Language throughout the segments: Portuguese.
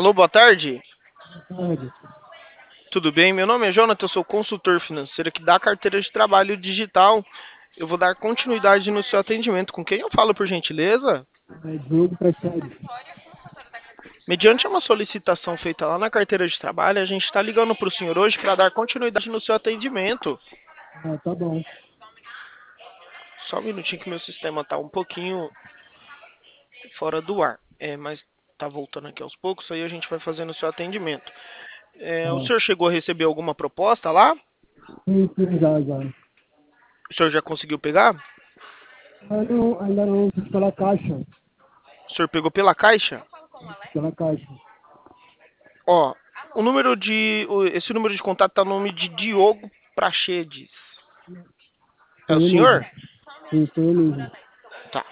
Alô, boa tarde. Tarde. Tudo bem? Meu nome é Jonathan, eu sou consultor financeiro aqui da carteira de trabalho digital. Eu vou dar continuidade no seu atendimento. Com quem eu falo, por gentileza? É Diogo Praxedes. Mediante uma solicitação feita lá na carteira de trabalho, a gente está ligando para o senhor hoje para dar continuidade no seu atendimento. Ah, tá bom. Só um minutinho que meu sistema está um pouquinho fora do ar. Mas está voltando aqui aos poucos, aí a gente vai fazendo o seu atendimento. O Ah, senhor chegou a receber alguma proposta lá? sim, já. O senhor já conseguiu pegar? Ainda não fiz pela caixa. O senhor pegou pela caixa? Pela caixa. Ó, esse número de contato tá no nome de Diogo Praxedes. É Sou o eu senhor? mesmo. Sim, sou eu mesmo. Tá.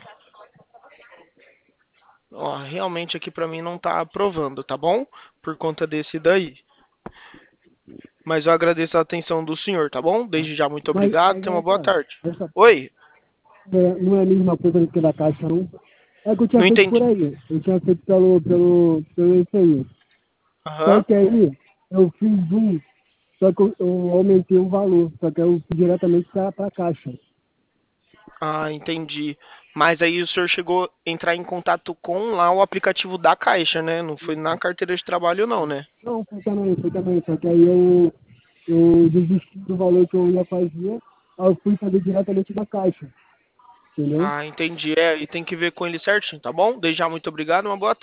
Ó, realmente aqui pra mim não tá aprovando, tá bom? Por conta desse daí. Mas eu agradeço a atenção do senhor, tá bom? Tá. Desde já, muito Mas, obrigado. mas Tenha uma boa essa, tarde. essa Oi? não é a mesma coisa do que da caixa, não? É que eu tinha Não feito por entendi. aí. Eu tinha feito pelo isso aí. Só Aham. que aí eu fiz só que eu aumentei o valor. Só que eu fui diretamente pra caixa. Ah, entendi. Mas aí o senhor chegou a entrar em contato com lá o aplicativo da Caixa, né? Não foi na carteira de trabalho, não, né? Não, foi também. Só que aí eu desisti do valor que eu ia fazer, aí eu fui fazer diretamente da caixa, entendeu? Ah, entendi. E tem que ver com ele certinho, tá bom? Desde já, muito obrigado. Uma boa tarde.